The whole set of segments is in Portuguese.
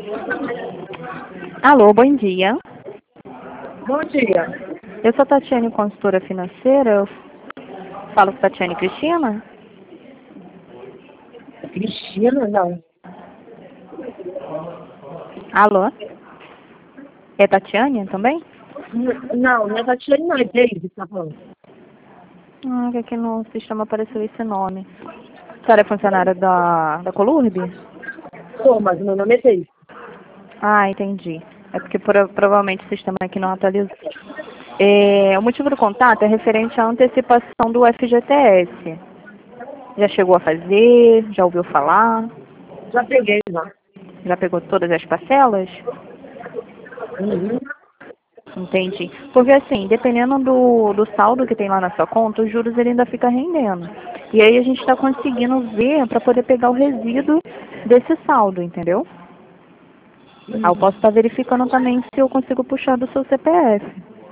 Alô, bom dia. Bom dia. Eu sou Tatiane, consultora financeira. Eu falo com Tatiane Cristina? Cristina, não. Alô? É Tatiane também? Não é Tatiane, não. É David, tá falando. Que aqui no sistema apareceu esse nome. A senhora é funcionária da Colurbe? Sou, mas o meu nome é David. Entendi. É porque provavelmente o sistema aqui não atualizou. O motivo do contato é referente à antecipação do FGTS. Já chegou a fazer? Já ouviu falar? Já peguei, já. Já pegou todas as parcelas? Uhum. Entendi. Porque assim, dependendo do saldo que tem lá na sua conta, os juros ele ainda fica rendendo. E aí a gente está conseguindo ver para poder pegar o resíduo desse saldo, entendeu? Eu posso estar verificando também se eu consigo puxar do seu CPF.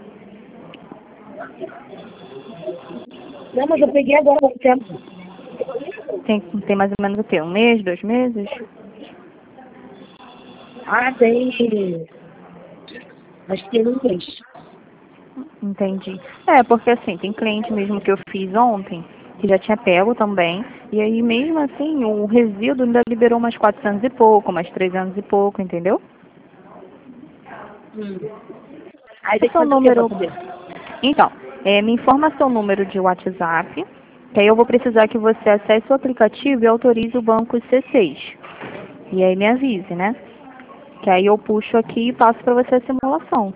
Não, mas eu peguei agora há pouco tempo. Tem mais ou menos o quê? 1 mês, 2 meses? Tem. Acho que tem um mês. Entendi. Porque assim, tem cliente mesmo que eu fiz ontem, que já tinha pego também, e aí mesmo assim, o resíduo ainda liberou umas 400 e pouco, umas 300 e pouco, entendeu? Aí tem que Seu fazer o quê pra número. saber? Então, me informa seu número de WhatsApp, que aí eu vou precisar que você acesse o aplicativo e autorize o banco C6. E aí me avise, né? Que aí eu puxo aqui e passo para você a simulação.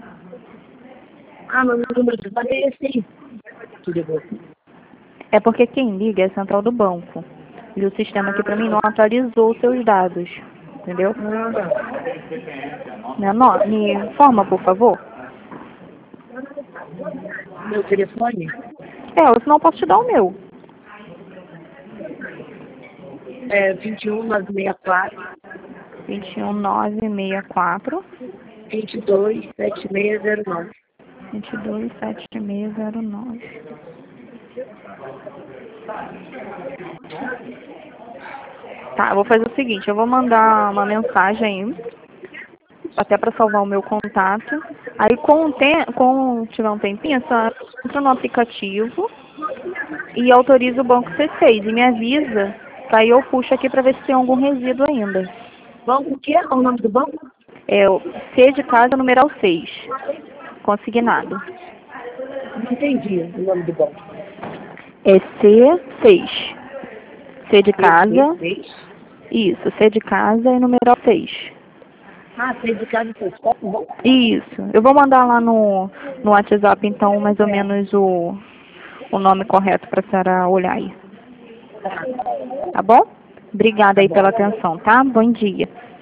Mas meu número de telefone é esse aí. Que ligou. É porque quem liga é a central do banco. E o sistema aqui para mim não atualizou os seus dados. Entendeu? Me informa, por favor. Meu telefone Ou senão eu posso te dar o meu. é 21964 21964 227609. 227609. Tá, eu vou fazer o seguinte, eu vou mandar uma mensagem aí, até para salvar o meu contato. Aí com tiver um tempinho, só entra no aplicativo e autoriza o banco C6 e me avisa, que aí eu puxo aqui para ver se tem algum resíduo ainda. Banco o quê? Qual o nome do banco? É o C de casa, numeral 6, consignado. Não entendi o nome do banco. É C6. C de casa. C6. Isso, C de casa e numeral 6. C de casa, seus copos, bom? Isso. Eu vou mandar lá no WhatsApp, então, mais ou menos o nome correto para a senhora olhar aí. Tá bom? Obrigada aí pela atenção, tá? Bom dia.